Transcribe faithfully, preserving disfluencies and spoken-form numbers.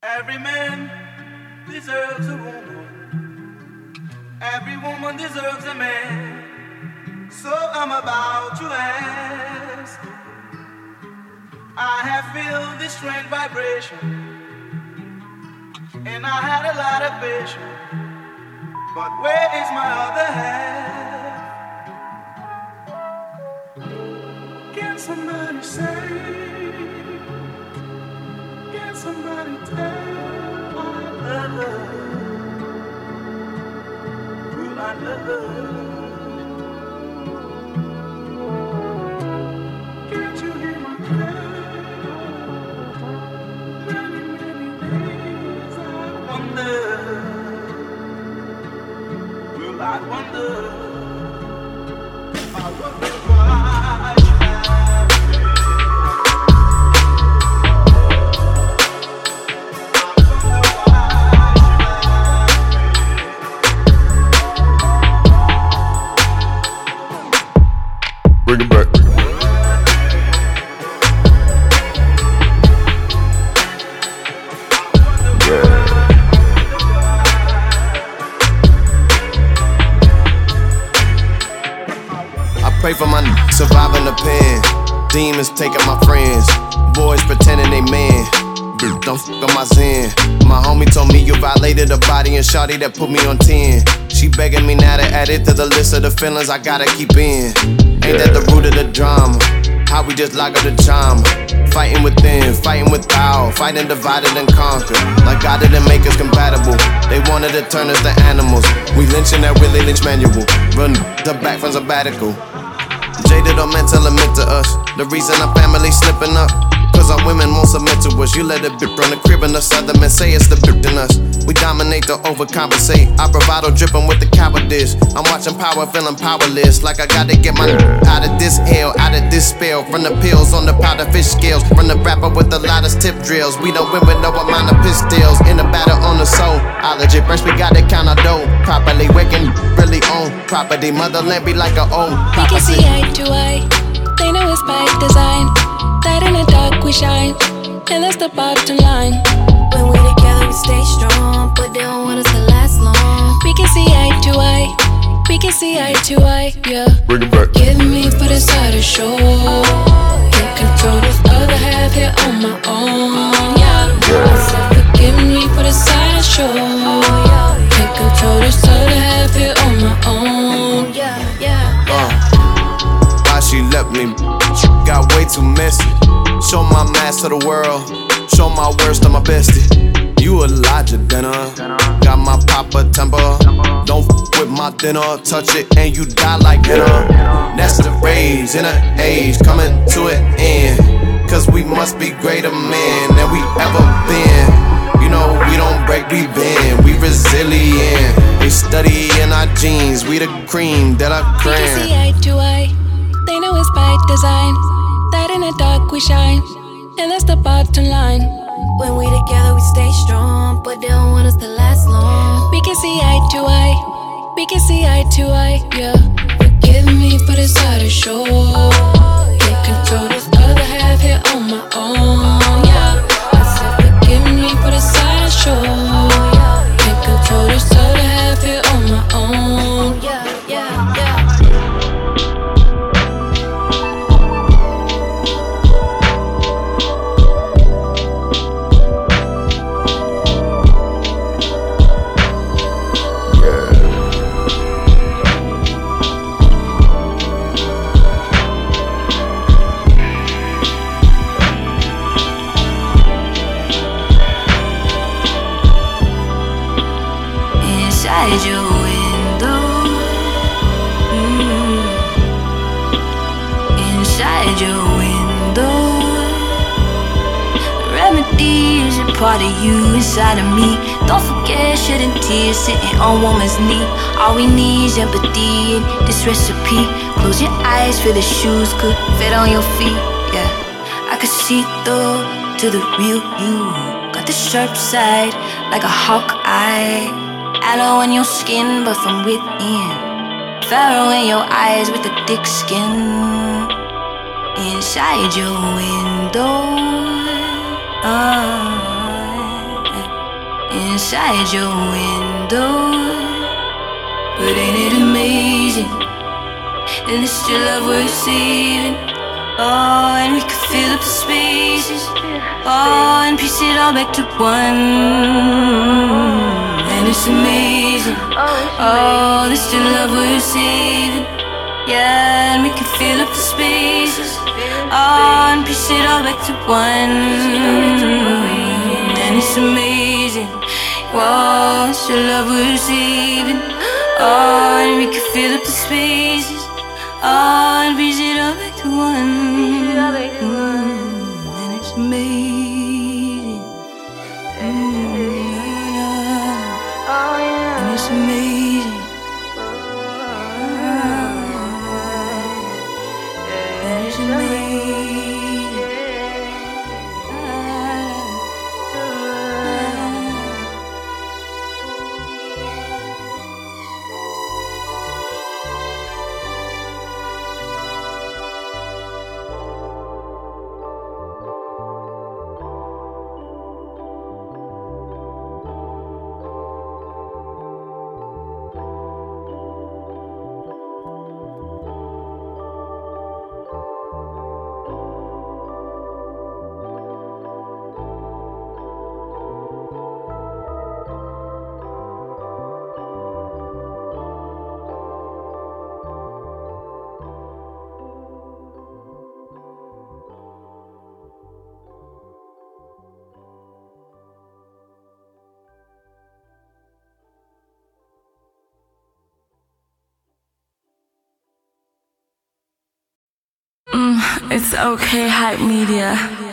Every man deserves a woman. Every woman deserves a man. So I'm about to ask. I have felt this strange vibration, and I had a lot of patience. But where is my other half? Can somebody say? Can somebody tell I love her? Will I love her? Can't you hear my prayer? Many, many days I wonder. Will I wonder? I wonder why she have me. Bring it back. I pray for my n- surviving the pen. Demons taking my friends. Boys pretending they man. Don't f on my zen. My homie told me you violated a body and shawty that put me on ten. She begging me now to add it to the list of the feelings I gotta keep in. Ain't that the root of the drama? How we just lock up the charm. Fighting within, fighting without, fighting divided and conquered. Like God didn't make us compatible. They wanted to turn us to animals. We lynching that Willie Lynch manual. Run the back from sabbatical. Jaded or mental admit to us. The reason our family slipping up, cause our women won't submit to us. You let a bitch run the crib and us other men say it's the bitch in us. We dominate to overcompensate. Our bravado dripping with the cowardice. I'm watching power, feeling powerless. Like I gotta get my out of this hell, out of this spell. From the pills on the powder fish scales. From the rapper with the loudest tip drills. We don't win with no amount of pistols. In the battle on the soul. Ology, first we gotta count our dough. Properly working, really own property. Motherland be like a own We can see prophecy. eye to eye. They know it's by design. That in the dark we shine, and that's the bottom line. When we together we stay strong, but they don't want us to last long. We can see eye to eye. We can see eye to eye, yeah. Bring it back. Give me for the side of show. Can't control this other half here on my own, yeah. I said forgive me for the side of show. Can't control this other half here on my own. Yeah, yeah, yeah. Uh, why she left me? Got way too messy. Show my mask to the world. Show my worst to my bestie. You Elijah dinner. Got my papa temper. Don't f with my dinner. Touch it and you die like dinner. That's the rage in an age coming to an end. Cause we must be greater men than we ever been. You know we don't break, we bend. We resilient. They study in our genes. We the cream that I We can see cram. eye to eye. They know it's by design. That in the dark we shine, and that's the bottom line. When we together we stay strong, but they don't want us to last long. We can see eye to eye. We can see eye to eye, yeah. Forgive me for this other show. Can't control this other half here on my own, yeah. I said forgive me for this other show. Can't control this other half here on my own. Yeah, yeah, yeah. Inside your window, mm. Inside your window, remedy is a part of you inside of me. Don't forget shedding tears, sitting on woman's knee. All we need is empathy in this recipe. Close your eyes, feel the shoes could fit on your feet. Yeah, I could see through to the real you. Got the sharp side like a hawk eye. Aloe in your skin, but from within. Pharaoh in your eyes with the thick skin. Inside your window. Uh, inside your window. But ain't it amazing? And it's still love we're receiving. Oh, and we can fill up the spaces. Oh, and piece it all back to one. And it's amazing. Oh, there's still love we're receiving. Yeah, and we can fill up the spaces. Oh, and piece it all back to one. And it's amazing. Whoa, it's still love we're receiving. Oh, and we can fill up the spaces. Oh, and piece it all back to one. And it's amazing. And it's amazing. And it's amazing. Mm, it's okay, Hype Media.